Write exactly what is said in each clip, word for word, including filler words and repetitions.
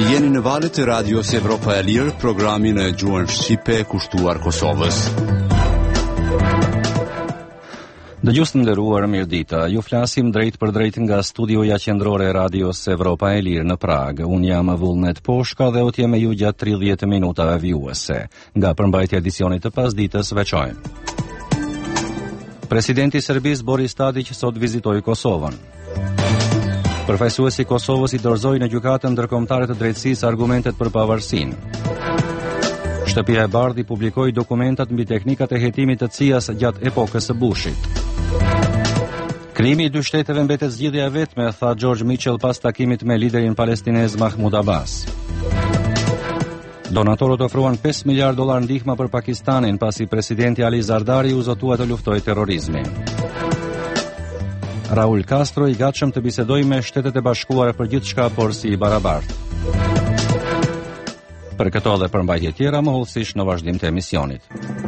Jeni në valët e Radios Evropa e Lirë, programin e gjuhën shqipe kushtuar Kosovës. Dëgjues të nderuar, mirëdita. Ju flasim drejt për drejt nga studioja qendrore e Radios Evropa e Lirë në Prag. Unë jam Vullnet Poshka dhe otje me ju gjatë tridhjetë minutave vjuese. Nga përmbajtja e edicionit të pasditës veçojmë. Presidenti i Serbisë Boris Tadić sot vizitoi Kosovën. Përfaqësuesi i Kosovës i dorëzoi në gjykatën ndërkombëtare të drejtësisë argumentet për pavarësinë. Shtëpia e Bardhi publikoi dokumentat mbi teknikat e hetimit të C I A-s gjatë epokës së Bushit. Krimi i dy shteteve mbetet zgjidhja e vetme, tha George Mitchell pas takimit me liderin palestinez Mahmoud Abbas. Donatorët ofruan pesë miliardë dollar ndihma për Pakistanin pasi presidenti Ali Zardari u zotua të luftojë terrorizmin. Raul Castro i gatshëm të bisedojë me Shtetet e Bashkuara për gjithçka, por si i barabartë. Për këto dhe përmbajtje tjera, mohullësisht në vazhdim të emisionit.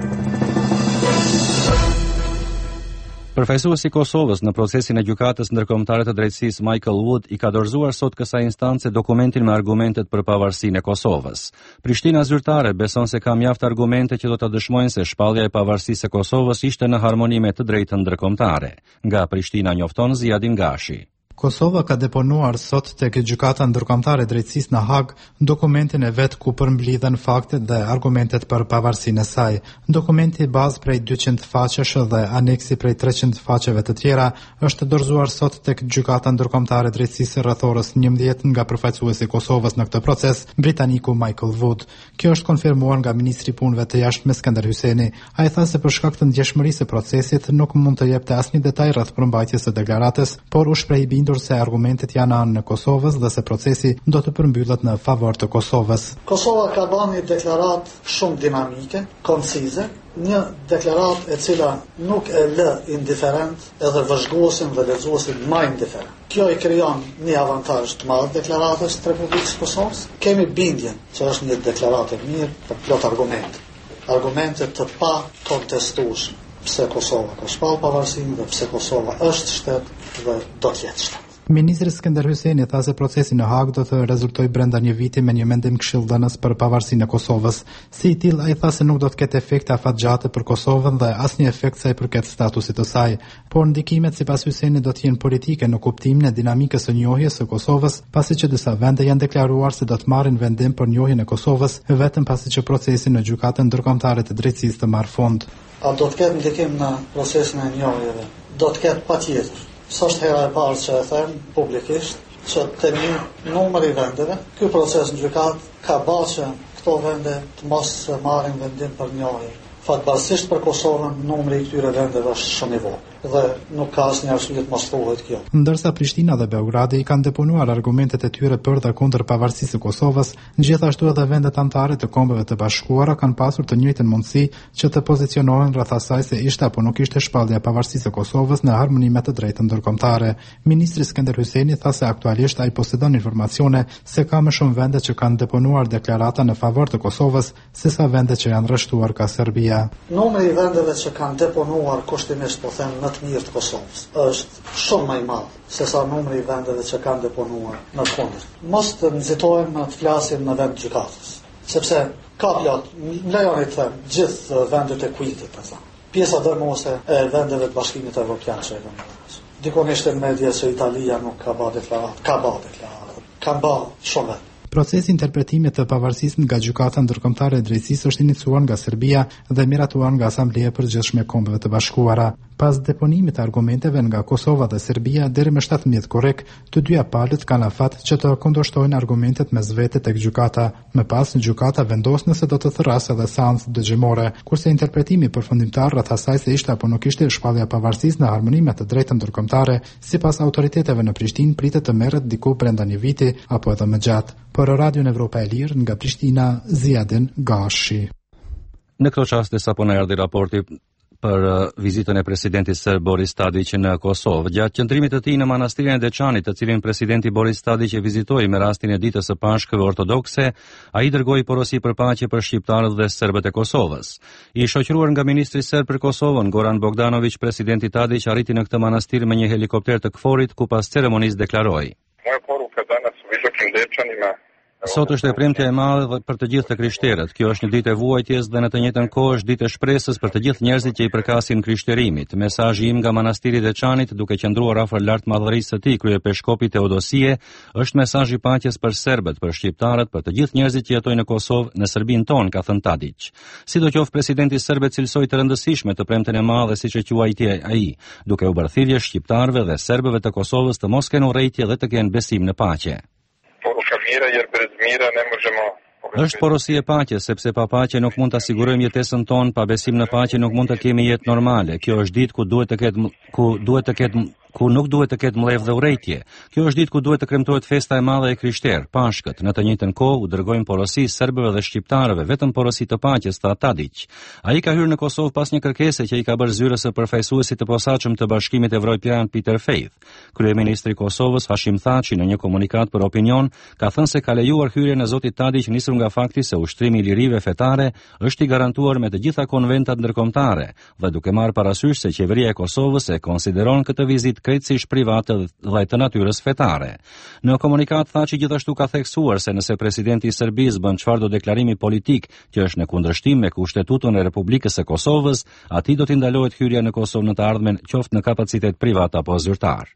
Përfaqësuesi i Kosovës në procesin e gjykatës ndërkombëtare të drejtësisë Michael Wood i ka dorëzuar sot kësaj instance dokumentin me argumentet për pavarësinë e Kosovës. Prishtina zyrtare beson se ka mjaft argumente që do ta dëshmojnë se shpallja e pavarësisë së Kosovës ishte në harmoni me të drejtën ndërkombëtare. Nga Prishtina njofton Ziadin Gashi. Kosova ka deponuar sot tek gjykata ndërkombëtare e drejtësisë në Hag dokumentin e vet ku përmblidhen faktet dhe argumentet për pavarësinë e saj. Dokumenti bazë prej dyqind faqesh dhe aneksi prej treqind faqeve të tjera është dorëzuar sot tek gjykata ndërkombëtare e drejtësisë rreth orës njëmbëdhjetë nga përfaqësuesi i Kosovës në këtë proces, britaniku Michael Wood. Kjo është konfirmuar nga ministri i punëve të jashtme Skënder Hyjseni. Ai tha se për shkak të ndjeshmërisë së procesit nuk mund të jepte asnjë detaj rreth përmbajtjes së deklaratës, por u shpreh se argumentet janë anë në Kosovës dhe se procesi do të përmbyllet në favor të Kosovës. Kosova ka dhënë një deklaratë shumë dinamike, koncize, një deklaratë e cila nuk e lë indiferent edhe vëzhguesin dhe lexuesin më indiferent. Kjo i krijon një avantazh të madh deklaratës të Republikës Kosovës. Kemi bindjen që është një deklaratë e mirë për plot argumente. Argumente të pa kontestueshme. Pse Kosova ka shpall pavarësinë dhe pse Kosova është shtet dhe do të jetë shtet. Ministri Skënder Hyjseni tha se procesi në Hag do të rezultojë brenda një viti me një mendim këshilldhënës për pavarësinë e Kosovës. Si i tillë, ai tha se nuk do të ketë efekte afatgjate për Kosovën dhe asnjë efekt sa i përket statusit të saj, por ndikimet sipas Hyjsenit do të jenë politike në kuptimin e dinamikës së njohjes së Kosovës, pasi që disa vende janë deklaruar se do të marrin vendim për njohjen e Kosovës vetëm pasi që procesi në gjykatën ndërkombëtare të drejtësisë të marrë fund. A do të ketë ndikim në procesin e njohjeve? Do të ketë patjetër. S'është hera e parë që e them publikisht që të një numër i vendeve, ky proces në gjykat ka bërë që këto vende të mos marrin vendim për njohje. Fatbarësisht për Kosovën, numri i këtyre vendeve është shumë i vogël dhe nuk ka asnjë arsye të mos thuhet kjo. Ndërsa Prishtina dhe Beogradi kanë deponuar argumentet e tyre për dhe kundër pavarësisë së Kosovës, gjithashtu edhe vendet anëtare të Kombeve të Bashkuara kanë pasur të njëjtën mundësi që të pozicionohen rreth asaj se ishte apo nuk ishte shpallja e pavarësisë së Kosovës në harmoni me të drejtën ndërkombëtare. Ministri Skënder Hyjseni tha se aktualisht ai posedon informacione se ka më shumë vende që kanë deponuar deklarata në favor të Kosovës sesa vende që janë rreshtuar ka Serbia. Numri i vendeve që kanë deponuar kushtimisht po them në të mirë të Kosovës është shumë më i madh se sa numri i vendeve që kanë deponuar në kundër. Mos të nxitojmë të flasim në vend gjykatës, sepse ka plot, lejoni të them, gjithë vendet e kuitit, për thënë. Pjesa dërmuese e vendeve të Bashkimit Evropian që e kanë. Dikon ishte në media se Italia nuk ka bërë deklaratë, ka bërë deklaratë, ka bërë shumë. Procesi interpretimit të pavarësisë nga gjykata ndërkombëtare e drejtësisë është iniciuar nga Serbia dhe miratuar nga Asambleja e Përgjithshme e Kombeve të Bashkuara. Pas deponimit të argumenteve nga Kosova dhe Serbia deri më shtatëmbëdhjetë korrik, të dyja palët kanë afat që të kundërshtojnë argumentet mes vete tek gjykata. Më pas gjykata vendos nëse do të thërrasë edhe seancë dëgjimore, kurse interpretimi përfundimtar rreth asaj se ishte apo nuk ishte shpallja e pavarësisë në harmoni me të drejtën ndërkombëtare, sipas autoriteteve në Prishtinë pritet të merret diku brenda një viti apo edhe më gjatë. Për Radion Evropa e Lirë nga Prishtina, Ziadin Gashi. Në këto çaste sapo na erdhi raporti për vizitën e presidentit serb Boris Tadić në Kosovë. Gjatë qëndrimit të tij në manastirin e Deçanit, të cilin presidenti Boris Tadić e vizitoi me rastin e ditës së Pashkëve ortodokse, ai dërgoi porosi për paqe për shqiptarët dhe serbët e Kosovës. I shoqëruar nga ministri serb për Kosovën, Goran Bogdanović, presidenti Tadić arriti në këtë manastir me një helikopter të KFOR-it, ku pas ceremonisë deklaroi: Moja poruka danas u visokim Dečanima Sot është e premtja e madhe për të gjithë të krishterët. Kjo është një ditë e vuajtjes dhe në të njëjtën kohë është ditë e shpresës për të gjithë njerëzit që i përkasin krishterimit. Mesazhi im nga manastiri i Deçanit, duke qëndruar afër lart madhërisë së tij, kryepeskopi Teodosie, është mesazh i paqes për serbët, për shqiptarët, për të gjithë njerëzit që jetojnë në Kosovë, në Serbinë tonë, ka thënë Tadić. Sidoqoftë presidenti serb cilsoi të rëndësishme të premten e madhe, siç e quajti ai, duke u bërë thirrje shqiptarëve dhe serbëve të Kosovës të mos kenë urrëtie dhe të kenë besim në paqe. Është porosi e paqes, sepse pa paqe nuk mund të sigurojmë jetesën tonë, pa besim në paqe nuk mund të kemi jetë normale. Kjo është ditë ku duhet të ketë ku duhet të ketë ku nuk duhet të ketë mbledh dhe urrëtie. Kjo është ditë ku duhet të kremtohet festa e madhe e krishterë, Pashkët. Në të njëjtën kohë u dërgojmë porosi serbëve dhe shqiptarëve, vetëm porosi të paqes, tha Tadić. Ai ka hyrë në Kosovë pas një kërkese që i ka bërë zyrës së përfaqësuesit të posaçëm të Bashkimit Evropian Peter Faith. Kryeministri i Kosovës Hashim Thaçi në një komunikat për Opinion ka thënë se ka lejuar hyrjen e zotit Tadić nisur nga fakti se ushtrimi i lirive fetare është i garantuar me të gjitha konventat ndërkombëtare dhe duke marrë parasysh se qeveria e Kosovës e konsideron këtë vizitë krejtësisht private dhe të natyrës fetare. Në komunikat Thaçi gjithashtu ka theksuar se nëse presidenti i Serbisë bën çfarëdo deklarimi politik që është në kundërshtim me Kushtetutën e Republikës së Kosovës, atij do t'i ndalohet hyrja në Kosovë në të ardhmen, qoftë në kapacitet privat apo zyrtar.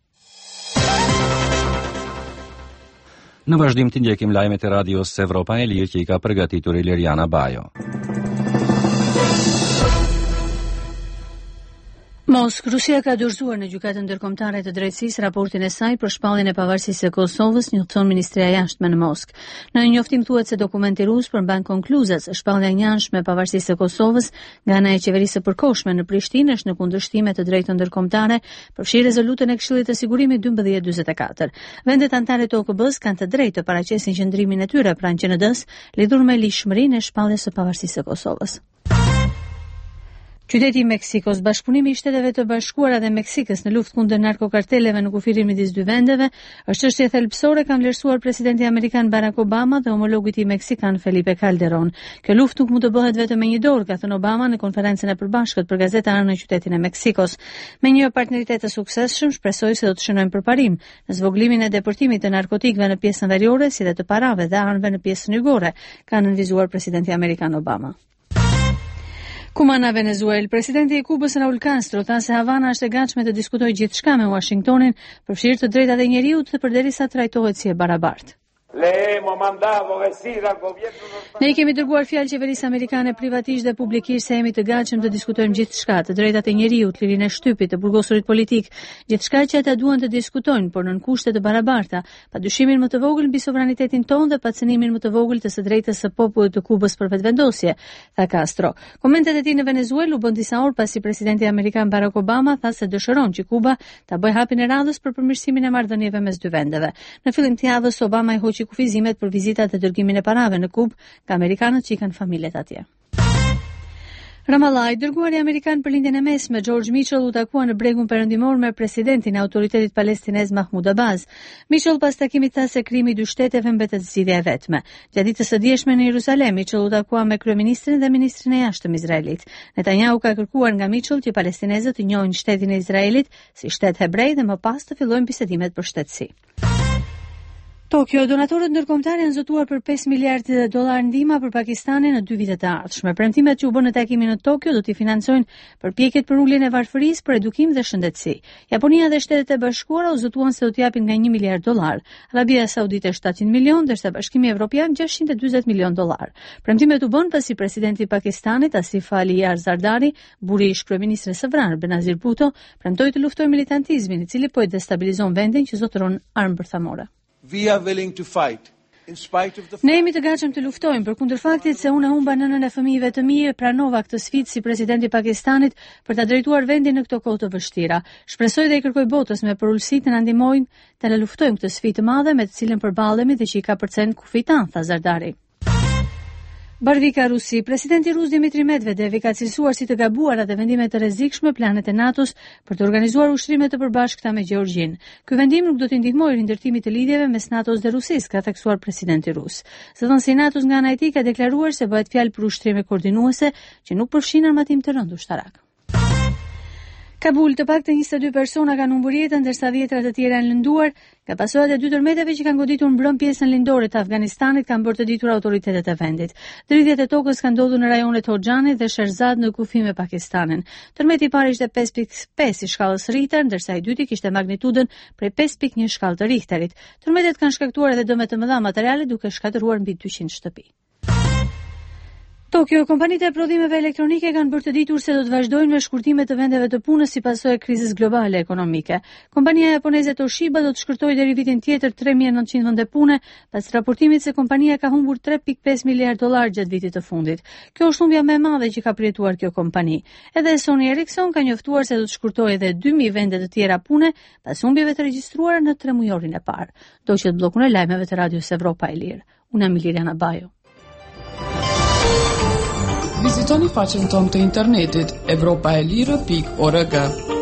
Në vazhdim të ndjekim lajmet e radios Evropa e Lirë që i ka përgatitur Iliriana Bajo. Mosk, Rusia ka dorëzuar në gjykatën ndërkombëtare të drejtësisë raportin e saj për shpalljen e pavarësisë së Kosovës, një thon Ministria e Jashtme në Moskë. Në një njoftim thuhet se dokumenti rus përmban konkluzat se shpallja e njanshme e pavarësisë së Kosovës nga ana e qeverisë së përkohshme në Prishtinë është në kundërshtim me të drejtën ndërkombëtare, përfshi rezolutën e Këshillit të Sigurimit dymbëdhjetë dymbëdhjetë e katër. Vendet anëtare të O K B-s kanë të drejtë të paraqesin qëndrimin e tyre pranë Q N D-s lidhur me lishmërinë e shpalljes së pavarësisë së Kosovës. Qyteti i Meksikos, Bashkëpunimi i Shteteve të Bashkuara dhe Meksikës në luftë kundër narkokarteleve në kufirin midis dy vendeve, është çështje thelbësore, ka vlerësuar presidenti amerikan Barack Obama dhe homologu i tij meksikan Felipe Calderón. Kjo luftë nuk mund të bëhet vetëm me një dorë, ka thënë Obama në konferencën e përbashkët për gazetarë në qytetin e Meksikos. Me një partneritet të suksesshëm, shpresoi se do të shënojmë përparim në zvogëlimin e depërtimit të narkotikëve në pjesën veriore, si dhe të parave dhe armëve në pjesën hygore, ka nënvizuar presidenti amerikan Obama. Cumana, Venezuel. Presidenti i Kubës Raul Castro tha se Havana është e gatshme të diskutojë gjithçka me Washingtonin, përfshirë të drejtat e njerëzit dhe përderisa trajtohet si e barabartë. Ne i kemi dërguar fjalë qeverisë amerikane privatisht dhe publikisht se jemi të gatshëm të diskutojmë gjithçka, të drejtat e njerëzit, lirinë e shtypit, të burgosurit politik, gjithçka që ata duan të diskutojnë, por nën kushte të barabarta, pa dyshimin më të vogël mbi sovranitetin tonë dhe pa cënimin më të vogël të së drejtës së popullit të Kubës për vetvendosje, tha Castro. Komentet e tij në Venezuelë u bën disa orë pasi presidenti amerikan Barack Obama tha se dëshiron që Kuba ta bëjë hapin e radhës për përmirësimin e marrëdhënieve mes dy vendeve. Në fillim të javës Obama i hoqi kufizimet për vizitat e dërgimin e parave në Kubë nga amerikanët që i kanë familjet atje. Ramallah, dërguari amerikan për lindjen e mesme George Mitchell u takua në bregun perëndimor me presidentin e autoritetit palestinez Mahmoud Abbas. Mitchell pas takimit tha se krimi i dy shteteve mbetet zgjidhja e vetme. Gjatë ditës së dieshme në Jeruzalem, Mitchell u takua me kryeministrin dhe ministrin e jashtëm izraelit. Netanyahu ka kërkuar nga Mitchell që palestinezët të njohin shtetin e Izraelit si shtet hebrej dhe më pas të fillojnë bisedimet për shtetësi. Tokyo, donatorët ndërkombëtar janë zotuar për pesë miliardë dollar ndihma për Pakistanin në dy vitet e ardhshme. Premtimet që u bën në takimin në Tokyo do t'i financojnë përpjekjet për uljen e varfërisë për edukim dhe shëndetësi. Japonia dhe Shtetet e Bashkuara u zotuan se do t'japin nga një miliard dollar. Arabia Saudite shtatëqind milion, ndërsa Bashkimi Evropian gjashtëqind e dyzet milion dollar. Premtimet u bën pasi presidenti i Pakistanit Asif Ali Zardari, buri i ish-kryeministrit së vrarë Benazir Bhutto, premtoi të luftojë militantizmin, i cili po e destabilizon vendin që zotëron armë bërthamore. We are willing to fight. In spite of the... Ne jemi të gatshëm të luftojmë përkundër faktit se unë humba nënën e fëmijëve të mi e pranova këtë sfidë si presidenti i Pakistanit për ta drejtuar vendin në këto kohë të vështira. Shpresoj dhe i kërkoj botës me përulësi të na ndihmojnë të la luftojmë këtë sfidë të madhe me të cilën përballemi dhe që i ka përcen kufit tan, tha Zardari. Barvika Rusi, presidenti rus Dmitri Medvedev i ka cilësuar si të gabuara dhe vendime të rrezikshme planet e NATO-s për të organizuar ushtrime të përbashkëta me Gjeorgjinë. Ky vendim nuk do të ndihmojë rindërtimit të lidhjeve mes NATO-s dhe Rusisë, ka theksuar presidenti rus. Zëdhënësi i NATO-s nga ana e tij ka deklaruar se bëhet fjalë për ushtrime koordinuese që nuk përfshin armatim të rënd ushtarak. Kabul, të paktën njëzet e dy persona kanë humbur jetën, ndërsa dhjetra të tjera janë lënduar nga pasojat e dy tërmeteve që kanë goditur mbrëm pjesën lindore të Afganistanit, kanë bërë të ditur autoritetet e vendit. Dridhjet e tokës kanë ndodhur në rajonet Hoxhanit dhe Sherzad në kufi me Pakistanin. Tërmeti i parë ishte pesë pikë pesë i shkallës Richter, ndërsa i dyti kishte magnitudën prej pesë pikë një shkallë të Richterit. Tërmetet kanë shkaktuar edhe dëme të mëdha materiale, duke shkatëruar mbi dyqind shtëpi. Tokyo, kompanitë e prodhimeve elektronike kanë bërë të ditur se do të vazhdojnë me shkurtimet të vendeve të punës si pasojë e krizës globale ekonomike. Kompania japoneze Toshiba do të shkurtojë deri vitin tjetër tre mijë e nëntëqind vende pune, pas raportimit se kompania ka humbur tre pikë pesë miliardë dollar gjatë vitit të fundit. Kjo është humbja më e madhe që ka përjetuar kjo kompani. Edhe Sony Ericsson ka njoftuar se do të shkurtojë edhe dy mijë vende të tjera pune pas humbjeve të regjistruara në tremujorin e parë. Do që të bllokun e lajmeve të Radios Evropa e Lirë. Unë jam Liliana Bajo. Vizitoni faqen tonë të internetit evropa e lirë pikë org.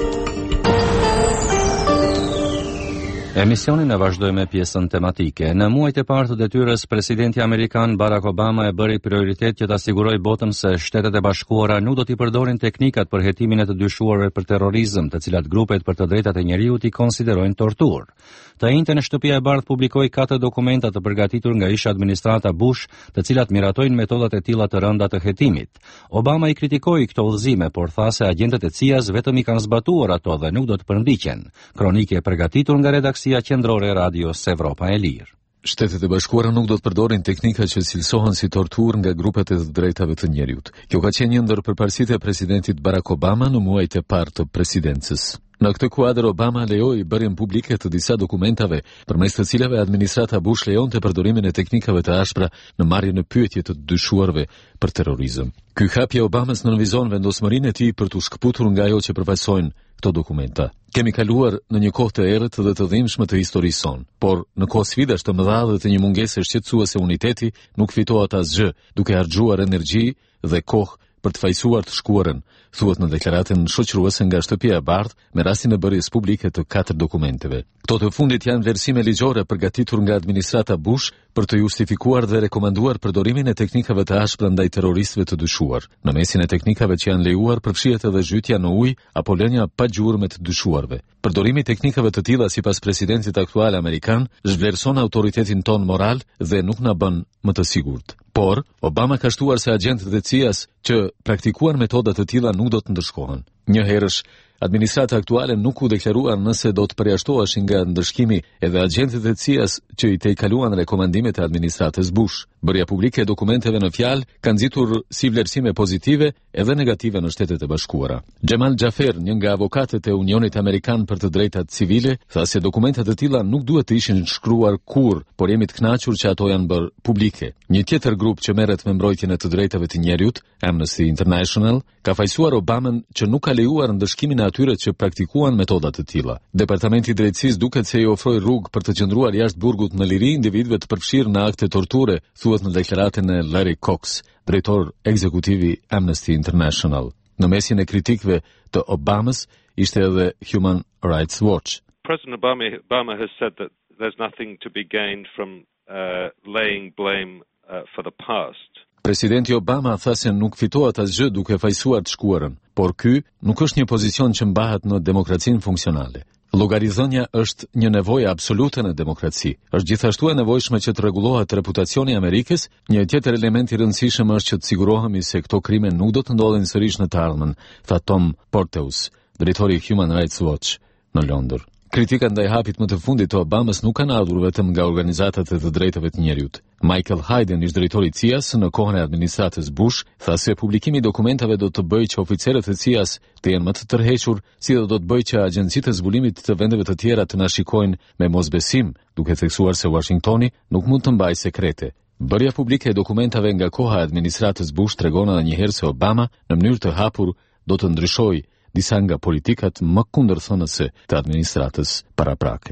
Emisionin e vazhdoj me pjesën tematike. Në muajt e parë të detyrës, presidenti amerikan Barack Obama e bëri prioritet që ta sigurojë botën se Shtetet e Bashkuara nuk do t'i përdorin teknikat për hetimin e të dyshuarve për terrorizëm, të cilat grupet për të drejtat e njerëzit i konsiderojnë torturë. Të njëjtën Shtëpia e Bardhë publikoi katër dokumenta të përgatitur nga ish administrata Bush, të cilat miratojnë metodat e tilla të rënda të hetimit. Obama i kritikoi këto udhëzime, por tha se agentët e C I A-s vetëm i kanë zbatuar ato dhe nuk do të përndiqen. Kronikë e përgatitur nga redaksia qendrore e Radios Evropa e Lirë. Shtetet e Bashkuara nuk do të përdorin teknika që cilësohen si torturë nga grupet e të drejtave të njerëzit. Kjo ka qenë një ndër përparësitë e presidentit Barack Obama në muajt e parë të presidencës. Në këtë kuadër, Obama lejoi bërjen publike të disa dokumentave, përmes të cilave administrata Bush lejonte përdorimin e teknikave të ashpra në marrjen e pyetje të dyshuarve për terrorizëm. Ky hapje Obamas nënvizon vendosmërinë e tij për t'u shkëputur nga ajo që përfaqësojnë këto dokumenta. Kemi kaluar në një kohë të errët dhe të dhimbshme të historisë sonë, por në kohë sfidash të mëdha dhe të një mungese shqetësuese uniteti nuk fitohet asgjë, duke harxhuar energji dhe kohë për të fajsuar të shkuarën, thuhet në deklaratën shoqëruese nga Shtëpia e Bardhë me rastin e bërjes publike të katër dokumenteve. Këto të fundit janë vlerësime ligjore përgatitur nga administrata Bush për të justifikuar dhe rekomanduar përdorimin e teknikave të ashpra ndaj terroristëve të dyshuar. Në mesin e teknikave që janë lejuar përfshihet edhe zhytja në ujë apo lënia pa gjurmë të dyshuarve. Përdorimi i teknikave të tilla sipas presidentit aktual amerikan zhvlerëson autoritetin ton moral dhe nuk na bën më të sigurt. Por, Obama ka shtuar se agentët e C I A-s që praktikuan metoda të tilla nuk do të ndëshkohen. Një herësh, administrata aktuale nuk u deklaruar nëse do të përjashtoheshin nga ndëshkimi edhe agentët e C I A-s që i tejkaluan rekomandimet e administratës Bush. Bërja publike e dokumenteve në fjalë ka nxitur si vlerësime pozitive edhe negative në Shtetet e Bashkuara. Jamal Jafer, një nga avokatët e Unionit Amerikan për të drejtat civile, tha se dokumentat e tilla nuk duhet të ishin shkruar kurrë, por jemi të kënaqur që ato janë bërë publike. Një tjetër grup që merret me mbrojtjen e të drejtave të njerëzit, Amnesty International, ka fajsuar Obamën që nuk ka lejuar ndëshkimin e atyre që praktikuan metoda të tilla. Departamenti i Drejtësisë duket se i ofroi rrugë për të qëndruar jashtë burgut në liri individëve të përfshirë në akte torture, thuhet në deklaratën e Larry Cox, drejtor ekzekutiv i Amnesty International. Në mesin e kritikëve të Obamës ishte edhe Human Rights Watch. President Obama, Obama has said that there's nothing to be gained from uh, laying blame uh, for the past. Presidenti Obama tha se nuk fitohet asgjë duke fajsuar të shkuarën, por ky nuk është një pozicion që mbahet në demokracinë funksionale. Llogarizënia është një nevojë absolute në demokraci. Është gjithashtu e nevojshme që të rregullohet reputacioni i Amerikës. Një tjetër element i rëndësishëm është që të sigurohemi se këto krime nuk do të ndodhin sërish në të ardhmen, tha Tom Porteus, drejtori i Human Rights Watch në Londër. Kritika ndaj hapit më të fundit të Obamës nuk kanë ardhur vetëm nga organizatat e të drejtave të njerëzit. Michael Hayden, ish drejtori i C I A-s në kohën e administratës Bush, tha se publikimi i dokumentave do të bëjë që oficerët e C I A-s të jenë më të tërhequr, si dhe do të bëjë që agjencitë e zbulimit të vendeve të tjera të na shikojnë me mosbesim, duke theksuar se Washingtoni nuk mund të mbajë sekrete. Bërja publike e dokumentave nga koha e administratës Bush tregon edhe një herë se Obama, në mënyrë të hapur, do të ndryshojë disa nga politikat më kundërthënëse të administratës paraprake.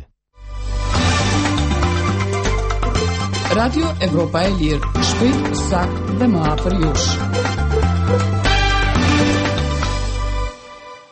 Radio Evropa e Lirë, shpejt, saktë dhe më afër jush.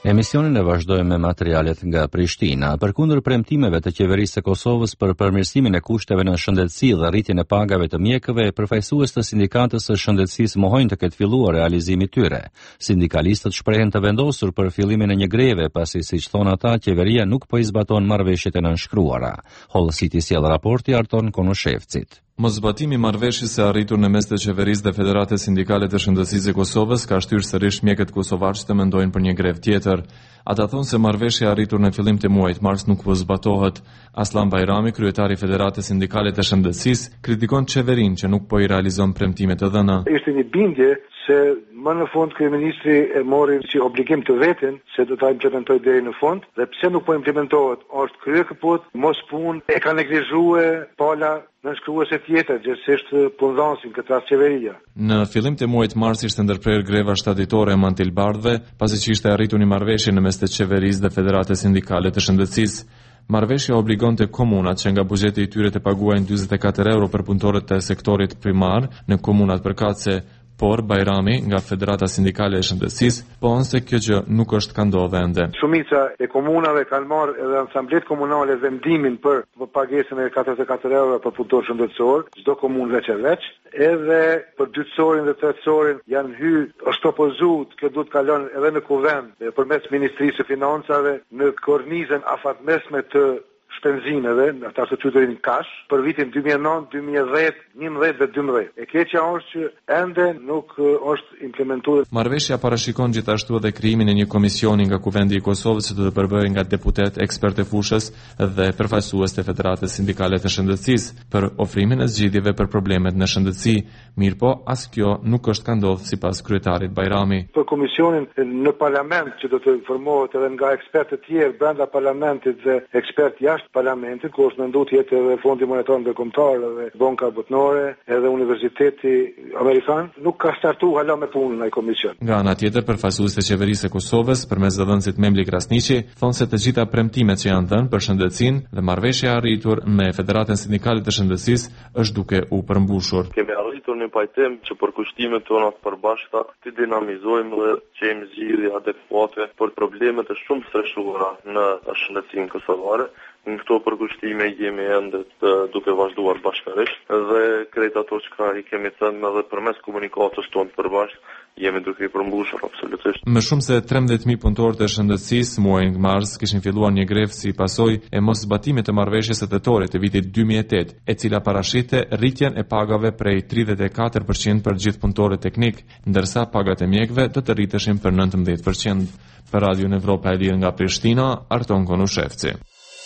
Emisionin e vazhdojmë me materialet nga Prishtina. Përkundër premtimeve të qeverisë së Kosovës për përmirësimin e kushteve në shëndetësi dhe rritjen e pagave të mjekëve, përfaqësues të sindikatës së shëndetësisë mohojnë të ketë filluar realizimi i tyre. Sindikalistët shprehen të vendosur për fillimin e një greve, pasi siç thonë ata, qeveria nuk po i zbaton marrëveshjet e nënshkruara. Holl City sjell raporti Arton Konushevcit. Moszbatimi i marrëveshjes së arritur në mes të qeverisë dhe Federatës Sindikale të Shëndetësisë së Kosovës ka shtyrë sërish mjekët kosovar që të mendojnë për një grev tjetër. Ata thonë se marrëveshja e arritur në fillim të muajit mars nuk po zbatohet. Aslan Bajrami, kryetari i Federatës Sindikale të Shëndetësisë, kritikon qeverinë që nuk po i realizon premtimet e dhëna. Ishte një bindje se më në fund kryeministri e mori si obligim të vetin se do ta implementoj deri në fund, dhe pse nuk po implementohet, është krye kaput, mos punë, e ka neglizhue pala nënshkruese tjetër, gjithsesi punëdhënësin këtë rast qeveria. Në fillim të muajit mars ishte ndërprer greva shtatitore e mantilbardhëve, pasi që ishte arritur një marrëveshje në mes të qeverisë dhe Federatës Sindikale të Shëndetësisë. Marrëveshja obligonte komunat që nga buxheti i tyre të paguajnë njëzet e katër euro për punëtorët të sektorit primar në komunat përkatëse. Por Bajrami nga Federata Sindikale e Shëndetësisë thonë se kjo gjë nuk është ka ndodhur ende. Shumica e komunave kanë marrë edhe asamblet komunale vendimin për pagesën e katërdhjetë e katër euro për punëtor shëndetësor, çdo komunë veç e veç, edhe për dytësorin dhe tretësorin janë hyrë është propozuar kjo duhet kalon edhe në kuvend përmes Ministrisë së Financave në kornizën afatmesme të shpenzimeve, ata të qytetin kash, për vitin dy mijë e nëntë, dy mijë e dhjetë, njëmbëdhjetë dhe dymbëdhjetë. E keqja është që ende nuk është implementuar. Marrëveshja parashikon gjithashtu edhe krijimin e një komisioni nga Kuvendi i Kosovës që do të përbëhej nga deputet, ekspertë e fushës dhe përfaqësues të Federatës Sindikale të Shëndetësisë për ofrimin e zgjidhjeve për problemet në shëndetësi. Mirpo as kjo nuk është ka ndodhur sipas kryetarit Bajrami. Për komisionin në parlament që do të formohet edhe nga ekspertë të tjerë brenda parlamentit dhe ekspertë jashtë parlamentit, ku është menduar të jetë edhe Fondi Monetar Ndërkombëtar dhe Banka Botërore, edhe Universiteti Amerikan, nuk ka startuar hala me punën ai komision. Nga ana tjetër, përfaqësues të qeverisë së Kosovës, përmes zëdhënësit Memli Krasniqi, thonë se të gjitha premtimet që janë dhënë për shëndetësinë dhe marrëveshja e arritur me Federatën Sindikale të Shëndetësisë është duke u përmbushur. Kemi arritur në pajtim që për kushtimet tona të përbashkëta të dinamizojmë dhe që jemi zgjidhje adekuate për problemet e shumë streshuara në shëndetësinë kosovare. Në këto përkushtime jemi ende duke vazhduar bashkërisht dhe krejt ato që ka i kemi thënë edhe përmes komunikatës tonë përbashkë jemi duke i përmbushur absolutisht. Më shumë se trembëdhjetë mijë punëtorë të shëndetësisë muajin mars kishin filluar një grevë si pasojë e moszbatimit të marrëveshjes së tetorit të vitit dy mijë e tetë, e cila parashite rritjen e pagave prej tridhjetë e katër përqind për gjithë punëtorët teknik, ndërsa pagat e mjekëve do të rriteshin për nëntëmbëdhjetë përqind. Për Radio Evropa e Lirë nga Prishtina, Arton Konushevci.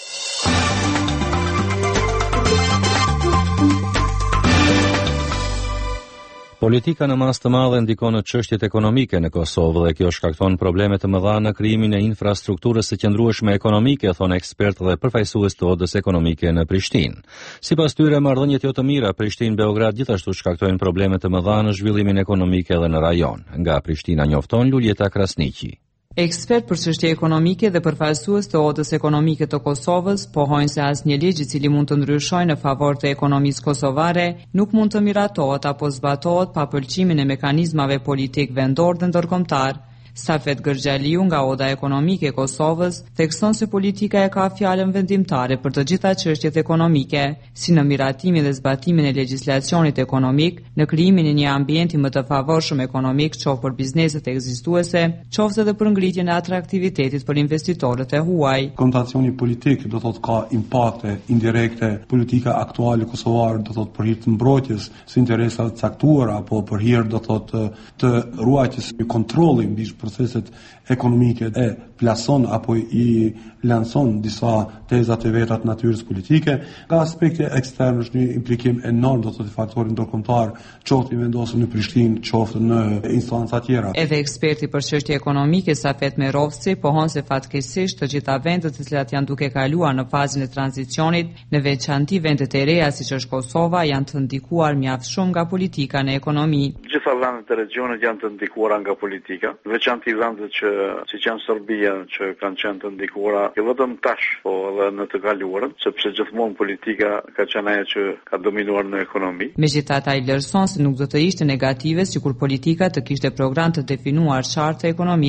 Politika në masë të madhe ndikon në çështjet ekonomike në Kosovë dhe kjo shkakton probleme të mëdha në krijimin e infrastrukturës së qëndrueshme ekonomike, thonë ekspertë dhe përfaqësues të odës ekonomike në Prishtinë. Sipas tyre, marrëdhëniet jo të mira Prishtinë-Beograd gjithashtu shkaktojnë probleme të mëdha në zhvillimin ekonomik edhe në rajon. Nga Prishtina njofton Luljeta Krasniqi. Ekspert për çështje ekonomike dhe përfaqësues të odës ekonomike të Kosovës pohojnë se asnjë ligj i cili mund të ndryshojë në favor të ekonomisë kosovare nuk mund të miratohet apo zbatohet pa pëlqimin e mekanizmave politik vendor dhe ndërkombëtar. Safet Gërgjaliu nga Oda Ekonomike e Kosovës thekson se politika e ka fjalën vendimtare për të gjitha çështjet ekonomike, si në miratimin dhe zbatimin e legjislacionit ekonomik, në krijimin e një ambienti më të favorshëm ekonomik qoftë për bizneset ekzistuese, qoftë edhe për ngritjen e atraktivitetit për investitorët e huaj. Kontacioni politik do thotë ka impakte indirekte, politika aktuale kosovare do thotë për hir të mbrojtjes së interesave të caktuara apo për hir do thotë të ruajtjes së kontrollit mbi proceset ekonomike e plason apo i lanson disa tezat e veta të natyrës politike. Ka aspekte eksterne është një implikim enorm do të thotë faktorin ndërkombëtar, qoftë i vendosur në Prishtinë, qoftë në instanca tjera. Edhe eksperti për çështje ekonomike Safet Merovci pohon se fatkeqësisht të gjitha vendet të cilat janë duke kaluar në fazën e tranzicionit, në veçanti vendet e reja siç është Kosova, janë të ndikuar mjaft shumë nga politika në ekonomi. Gjitha vendet e regionit janë të ndikuara nga politika, veçanti vendet që siç janë Serbia që kanë qenë të ndikuara jo vetëm tash, po edhe në të kaluarën, sepse gjithmonë politika ka qenë ajo që ka dominuar në ekonomi. Megjithatë, ai vlerëson se nuk do të ishte negative sikur politika të kishte program të definuar qartë të ekonomisë,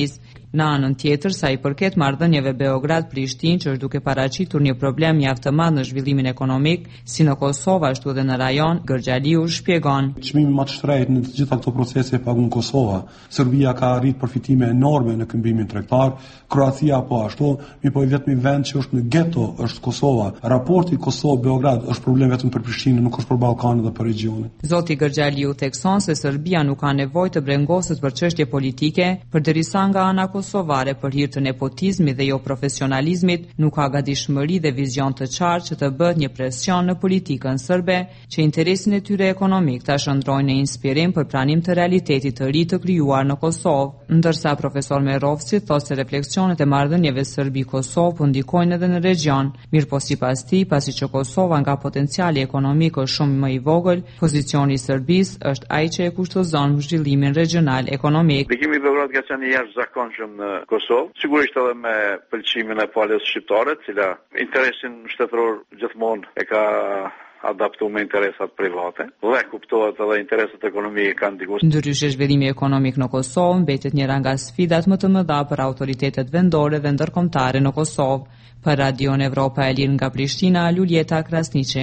Në anën tjetër, sa i përket marrëdhënieve Beograd-Prishtinë, që është duke paraqitur një problem mjaft të madh në zhvillimin ekonomik, si në Kosovë ashtu edhe në rajon, Gërgjaliu shpjegon. Çmimi më të shtrenjtë në të gjitha këto procese e pagun Kosova. Serbia ka arrit përfitime enorme në këmbimin tregtar, Kroacia po ashtu, mi po i vetmi vend që është në geto është Kosova. Raporti Kosovë-Beograd është problem vetëm për Prishtinën, nuk është për Ballkanin dhe për regionin. Zoti Gërgjaliu thekson se Serbia nuk ka nevojë të brengoset për çështje politike, përderisa nga ana kosovare për hir të nepotizmit dhe jo profesionalizmit nuk ka gatishmëri dhe vizion të qartë që të bëhet një presion në politikën serbe që interesin e tyre ekonomik ta shndrojnë në inspirim për pranim të realitetit të ri të krijuar në Kosovë, ndërsa profesor Merovci thotë se refleksionet e marrëdhënieve Serbi-Kosovë po ndikojnë edhe në region. Mirpo sipas tij, pasi që Kosova nga potenciali ekonomik është shumë më i vogël, pozicioni i Serbisë është ai që e kushtozon zhvillimin regional ekonomik. Ndikimi i Beogradit ka qenë i jashtëzakonshëm në Kosovë, sigurisht edhe me pëlqimin e palës shqiptare, cila interesin shtetëror gjithmonë e ka adaptu me interesat private dhe kuptohet edhe interesat ekonomike kanë ndikuar. Ndryshe, zhvillimi ekonomik në Kosovë mbetet njëra nga sfidat më të mëdha për autoritetet vendore dhe ndërkombëtare në Kosovë. Për Radion Evropa e Lirë nga Prishtina, Luljeta Krasniqi.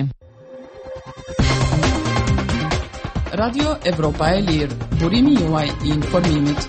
Radio Evropa e Lirë, burimi juaj i informimit.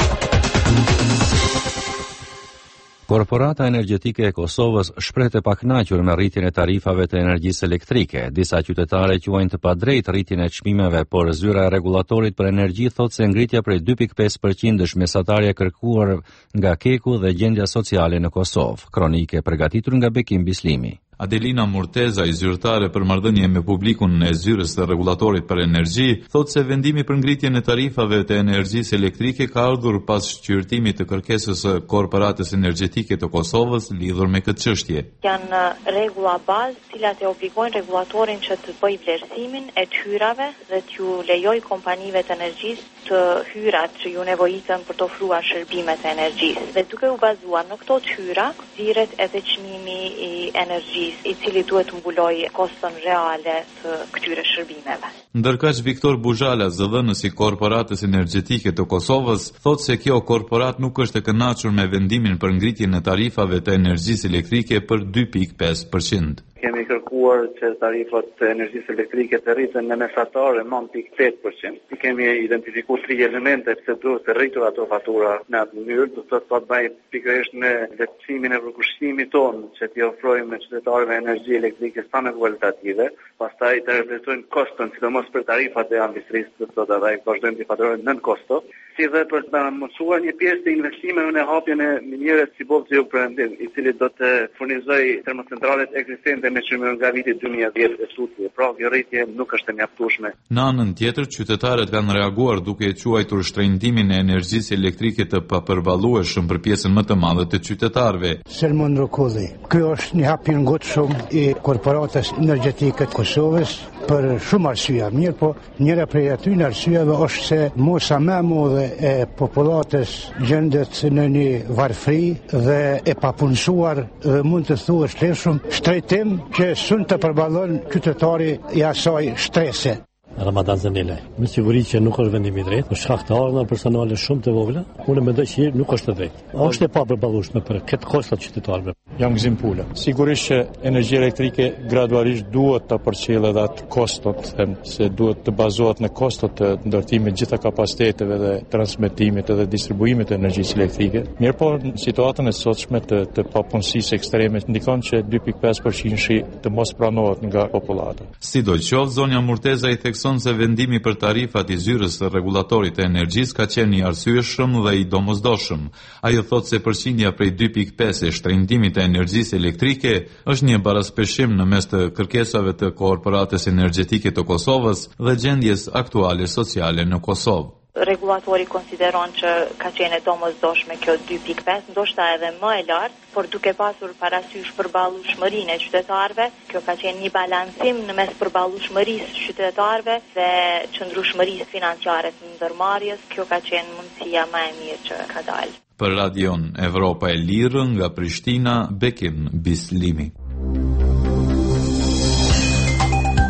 Korporata energjetike e Kosovës shpreh të pakënaqur me rritjen e tarifave të energjisë elektrike. Disa qytetarë quajnë të padrejtë rritjen e çmimeve, por zyra e rregullatorit për energji thotë se ngritja prej dy pikë pesë përqind është mesatarja kërkuar nga Keku dhe gjendja sociale në Kosovë. Kronike përgatitur nga Bekim Bislimi. Adelina Murteza, i zyrtare për marrëdhënie me publikun e zyrës të rregullatorit për energji, thotë se vendimi për ngritjen e tarifave të energjisë elektrike ka ardhur pas shqyrtimit të kërkesës së Korporatës Energjetike të Kosovës lidhur me këtë çështje. Janë rregulla bazë, të cilat e obligojnë rregullatorin që të bëjë vlerësimin e të hyrave dhe t'ju lejojë kompanive të energjisë të hyrat që ju nevojiten për të ofruar shërbimet e energjisë. Dhe duke u bazuar në këto të hyra, nxirret edhe çmimi i energjisë, i cili duhet të mbulojë koston reale të këtyre shërbimeve. Ndërkaq Viktor Buzhala, zëdhënës i Korporatës Energjetike të Kosovës, thotë se kjo korporat nuk është e kënaqur me vendimin për ngritjen e tarifave të energjisë elektrike për dy pikë pesë përqind. Kemi kërkuar që tarifat të energjisë elektrike të rriten në mesatar e nëntë pikë tetë përqind. Ne kemi identifikuar tri elemente pse duhet të rritur ato fatura në atë mënyrë, do të thotë pa bëj pikërisht me lehtësimin e përkushtimit tonë që t'i ofrojmë qytetarëve energji elektrike sa më kualitative, pastaj të reflektojnë koston, sidomos për tarifat e industrisë, do të thotë ata vazhdojnë të faturojnë nën kosto, si dhe për të mësuar një pjesë të investimeve në hapjen e minierës si bovë Perëndim, i cili do të furnizojë termocentralet ekzistente me çmime nga viti dy mijë e dhjetë e tutje. Pra, kjo rritje nuk është e mjaftueshme. Në anën tjetër, qytetarët kanë reaguar duke e quajtur shtrëngimin e energjisë elektrike të papërballueshëm për pjesën më të madhe të qytetarëve. Selmon Rokodhi. Ky është një hap i ngutshëm i Korporatës Energjetike të Kosovës për shumë arsye, mirë, po njëra prej atyre arsyeve është se mosa më e madhe e popullatës gjendet në një varfëri dhe e papunësuar dhe mund të thuash lehshëm shtrejtim që sun të përballon qytetari i asaj shtrese. Ramadan Zanile. Me siguri që nuk është vendimi i drejtë, për shkak të ardhmave personale shumë të vogla, unë mendoj që nuk është e drejtë. Është e papërballueshme për këtë kostot qytetarëve. Jam Gzim Pula. Sigurisht që energjia elektrike gradualisht duhet të përcjellë edhe atë kostot, them se duhet të bazohet në kostot të ndërtimit gjitha kapaciteteve dhe transmetimit dhe distribuimit të energjisë elektrike. Mirëpo në situatën e sotshme të, të papunësisë ekstreme ndikon që dy pikë pesë përqind të mos pranohet nga popullata. Sidoqoftë, zonja Murteza i thekson se vendimi për tarifat i zyrës të rregullatorit të energjisë ka qenë i arsyeshëm dhe i domosdoshëm. Ajo thotë se përqindja prej dy pikë pesë e shtrëngimit të energjisë elektrike është një baraspeshim në mes të kërkesave të Korporatës Energjetike të Kosovës dhe gjendjes aktuale sociale në Kosovë. Rregullatori konsideron që ka qenë e domosdoshme kjo dy pikë pesë, ndoshta edhe më e lartë, por duke pasur parasysh përballueshmërinë e qytetarëve, kjo ka qenë një balancim në mes përballueshmërisë së qytetarëve dhe qëndrueshmërisë financiare të ndërmarrjes, kjo ka qenë mundësia më e mirë që ka dalë. Për Radion Evropa e Lirë nga Prishtina, Bekim Bislimi.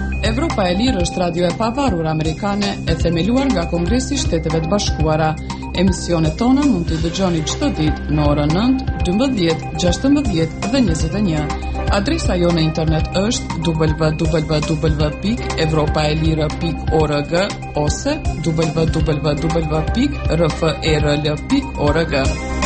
Evropa e Lirë është radio e pavarur amerikane e themeluar nga Kongresi i Shteteve të Bashkuara. Emisionet tona mund t'i dëgjoni çdo ditë në orën nëntë, dymbëdhjetë, gjashtëmbëdhjetë dhe njëzet e një. Adresa jo në internet është w w w pikë evropa e lirë pikë org ose w w w pikë r f e r l pikë org.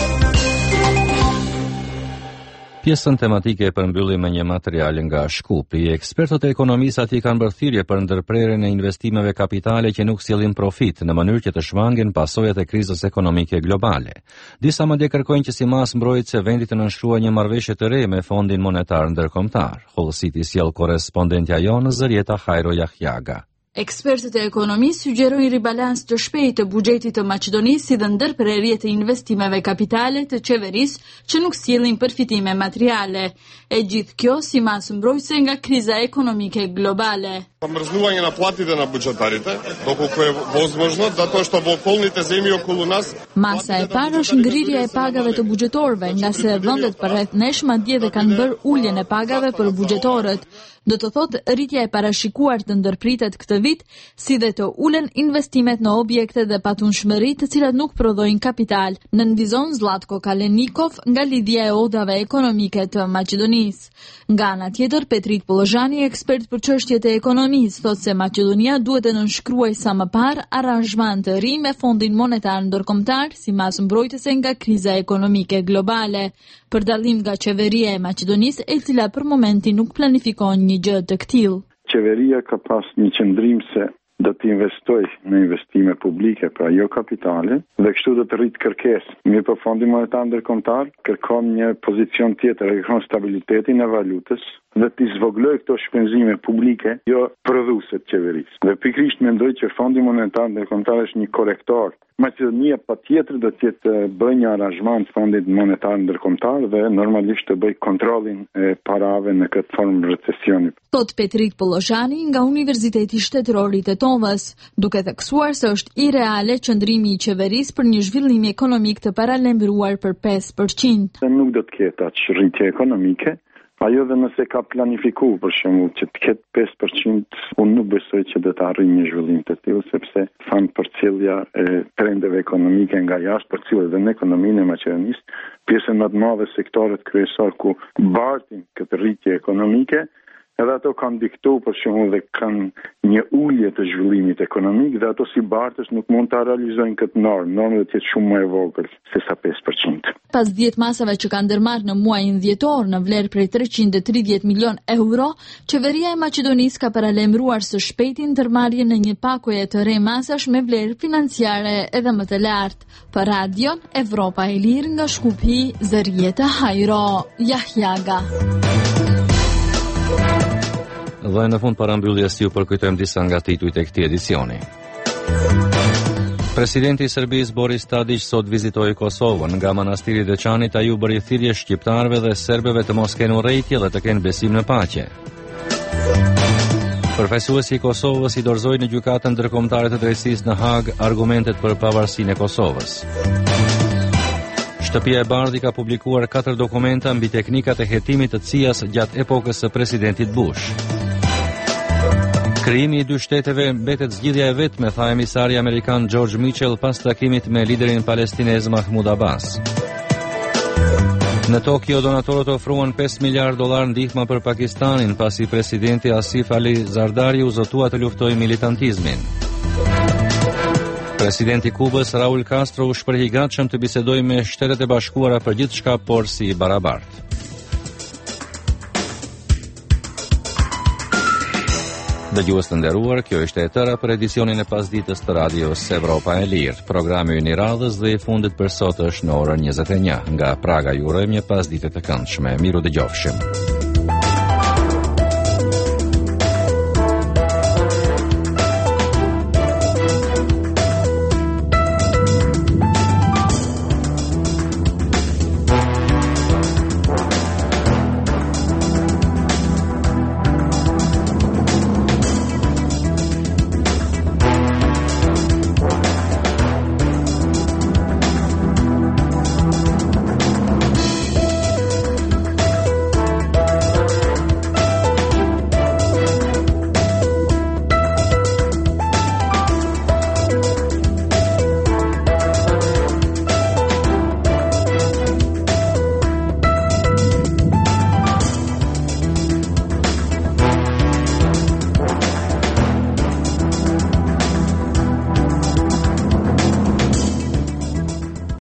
Pjesën tematike e përmbyllim me një material nga Shkupi. Ekspertët e ekonomisë aty kanë bërë thirrje për ndërprerjen e investimeve kapitale që nuk sjellin profit në mënyrë që të shmangin pasojat e krizës ekonomike globale. Disa madje kërkojnë që si mas mbrojtëse vendi të nënshkruajë një marrëveshje të re me Fondin Monetar Ndërkombëtar. Hollësiti sjell korrespondentja jonë Zërieta Hajro Jahjaga. Ekspertët e ekonomisë sugjerojnë ribalans të shpejtë të buxhetit të Maqedonisë si dhe ndërprerje të investimeve kapitale të qeverisë që nuk sjellin përfitime materiale. E gjithë kjo si masë mbrojtëse nga kriza ekonomike globale. Zamrznувanje наплатите на бюджетарите, доколку е возможно, затоа што во околните земји околу нас. Masa e parë është ngrirja e pagave të buxhetorëve, nga se vendet përreth nesh madje dhe kanë bërë uljen e pagave për buxhetorët. Do të thotë rritja e parashikuar të ndërpritet këtë vit, si dhe të ulen investimet në objekte dhe patunshmëri të cilat nuk prodhojnë kapital, nënvizon Zlatko Kalenikov nga lidhja e odave ekonomike të Maqedonisë. Nga ana tjetër, Petrit Pollozhani, ekspert për çështjet e ekonomisë, thotë se Maqedonia duhet të nënshkruajë sa më parë aranzhman të ri me Fondin Monetar Ndërkombëtar si masë mbrojtëse nga kriza ekonomike globale, për dallim nga qeveria e Maqedonisë, e cila për momentin nuk planifikon një gjë të këtillë. Qeveria ka pas një qëndrim se do të investoj në investime publike, pra jo kapitale, dhe kështu do të rritë kërkesë. Mirë po Fondi Monetar Ndërkombëtar kërkon një pozicion tjetër, kërkon stabilitetin e valutës dhe të zvogëloj këto shpenzime publike, jo prodhuese të qeverisë. Dhe pikërisht mendoj që Fondi Monetar Ndërkombëtar është një korektor. Maqedonia patjetër do të jetë bëj një aranzhman të Fondit Monetar Ndërkombëtar dhe normalisht të bëj kontrollin e parave në këtë formë recesioni. Thot Petrit Pollozhani nga Universiteti Shtetëror i Tetovës, duke theksuar se është ireale qëndrimi i qeverisë për një zhvillim ekonomik të paralajmëruar për pesë përqind. Nuk do të ketë atë rritje ekonomike. Ajo dhe nëse ka planifiku, për shembull, që të ketë pesë përqind, unë nuk besoj që do të arrijë një zhvillim të tillë, sepse fan përcjellja e trendeve ekonomike nga jashtë përcjellet dhe në ekonominë e Maqedonisë, pjesën më të madhe sektorët kryesor ku bartin këtë rritje ekonomike, edhe ato kanë diktu, për shembull, dhe kanë një ulje të zhvillimit ekonomik dhe ato si bartës nuk mund ta realizojnë këtë normë. Norma do të jetë shumë më e vogël se sa pesë përqind. Pas dhjetë masave që kanë ndërmarrë në muajin dhjetor në vlerë prej treqind e tridhjetë milion euro, qeveria e Maqedonisë ka paralajmëruar së shpejti ndërmarrjen në një pakoje të re masash me vlerë financiare edhe më të lartë. Për Radion Evropa e Lirë nga Shkupi, Zërieta Hajro Jahjaga. Dhe në fund parambylljes ju përkujtojmë disa nga titujt e këtij edicioni. Presidenti i Serbisë Boris Tadić sot vizitoi Kosovën. Nga manastiri i Deçanit ai u bëri thirrje shqiptarëve dhe serbëve të mos kenë urrëtie dhe të kenë besim në paqe. Përfaqësuesi i Kosovës i dorëzoi në gjykatën ndërkombëtare të drejtësisë në Hag argumentet për pavarësinë e Kosovës. Shtëpia e Bardhit ka publikuar katër dokumenta mbi teknikat e hetimit të C I A-s gjatë epokës së presidentit Bush. Krijimi i dy shteteve mbetet zgjidhja e vetme, tha emisari amerikan George Mitchell pas takimit me liderin palestinez Mahmoud Abbas. Në Tokyo, donatorët ofruan pesë miliardë dollar ndihmë për Pakistanin pasi presidenti Asif Ali Zardari u zotua të luftojë militantizmin. Presidenti i Kubës Raul Castro u shpreh i gatshëm të bisedojë me Shtetet e Bashkuara për gjithçka, por si i barabartë. Dëgjues të nderuar, kjo ishte e tëra për edicionin e pasdites të radios Evropa e Lirë. Programi ynë i radhës dhe i fundit për sot është në orën njëzet e një. Nga Praga ju urojmë një pasdite të këndshme. Miru dëgjofshim.